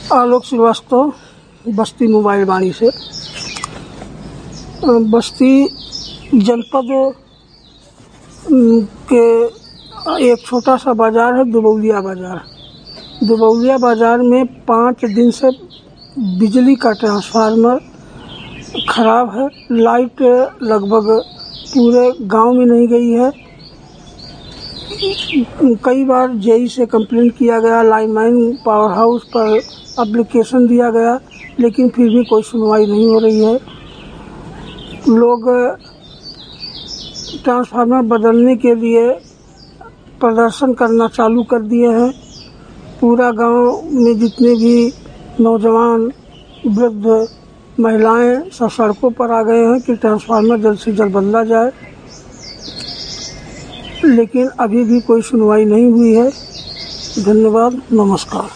आलोक श्रीवास्तव, बस्ती mobile वाणी से। बस्ती जनपद के एक छोटा सा बाज़ार है दुबौलिया बाज़ार। दुबौलिया बाज़ार में 5 दिन से बिजली का ट्रांसफार्मर खराब है। लाइट लगभग पूरे गांव में नहीं गई है। कई बार जेई से कंप्लेंट किया गया, लाइनमैन पावर हाउस पर एप्लीकेशन दिया गया, लेकिन फिर भी कोई सुनवाई नहीं हो रही है। लोग ट्रांसफार्मर बदलने के लिए प्रदर्शन करना चालू कर दिए हैं। पूरा गांव में जितने भी नौजवान, वृद्ध, महिलाएं सब सड़कों पर आ गए हैं कि ट्रांसफार्मर जल्द से जल्द बदला जाए, लेकिन अभी भी कोई सुनवाई नहीं हुई है। धन्यवाद, नमस्कार।